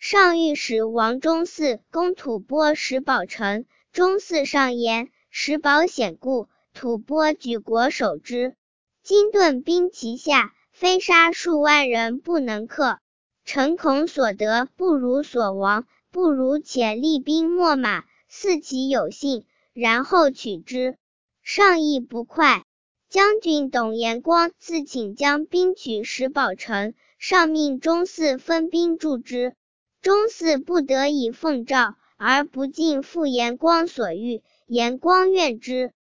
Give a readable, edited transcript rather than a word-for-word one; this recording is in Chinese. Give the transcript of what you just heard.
上御史王中嗣攻吐蕃石宝城，中嗣上言，石宝险固，吐蕃举国守之，今顿兵其下，非杀数万人不能克。臣恐所得不如所亡，不如且厉兵秣马，伺其有信，然后取之。上意不快。将军董延光自请将兵取石宝城，上命中嗣分兵助之。中嗣不得已奉诏，而不尽复延光所欲，延光怨之。